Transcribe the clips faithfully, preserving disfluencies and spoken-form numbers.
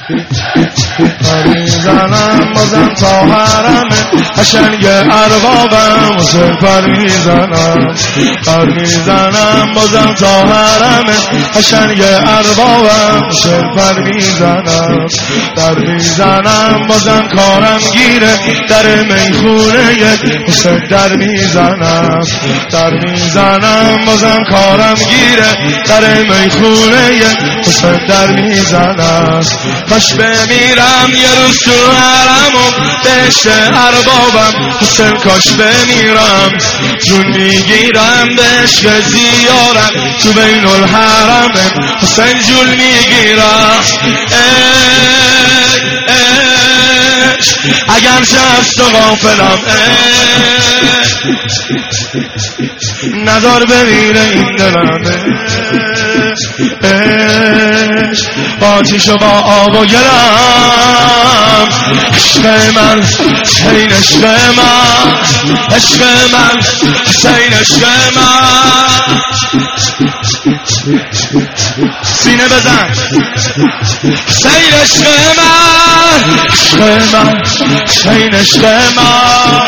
پر میزنم بازم تا حرمه قشنگ اربابم حسین پر میزنم پر میزنم بازم تا حرمه قشنگ اربابم حسین پر میزنم در میزنم بازم کارم گیره در میخونه حسین در میزنم در میزنم بازم کارم گیره در میخونه حسین در میزنم کاش بمیرم یه روز تو حرمم بهشت اربابم حسین کاش بمیرم جون میگیرم به عشق زیارم تو بین الحرم حسین جون میگیرم اگر شفت و غافلم نظر بمیره این دلم آتیش و با آب و گلم عشق من حسین عشق من عشق من حسین عشق من سینه بزن حسین عشق من عشق من حسین عشق من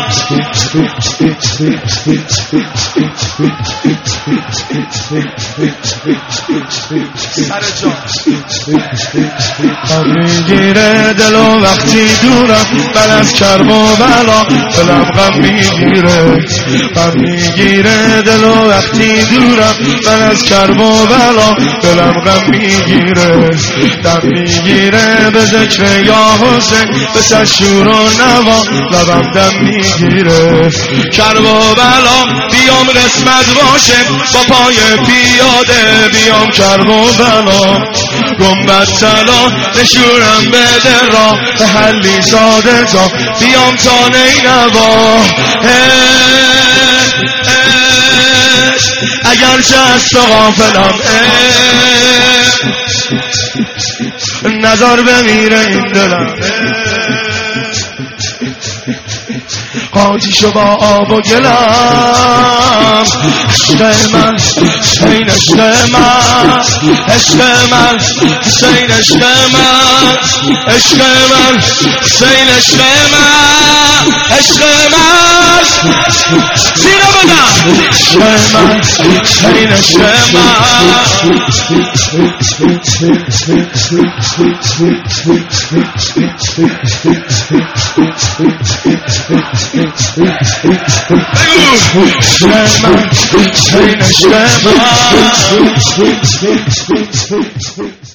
سر جان غم میگیره دلو وقتی دورم من از کرب و بلا دلم غم میگیره غم میگیره دلو وقتی دورم من از کرب و بلا دلم غم میگیره دم میگیره به ذکر یا حسین به صد شور و نوا لبم دم میگیره کرب و بلا بیام قسمت باشه با پای پیاده بیام کرب و بلا گنبد طلا نشونم بده را به حلی ساده تا بیام تا نینوا اگر چه از تو غافلم نظر بمیره این دلم آتیش و با آب و گلم عشق من حسین عشق من عشق من حسین عشق من عشق من حسین عشق من عشق من سینه بدم عشق من حسین عشق من حسین عشق من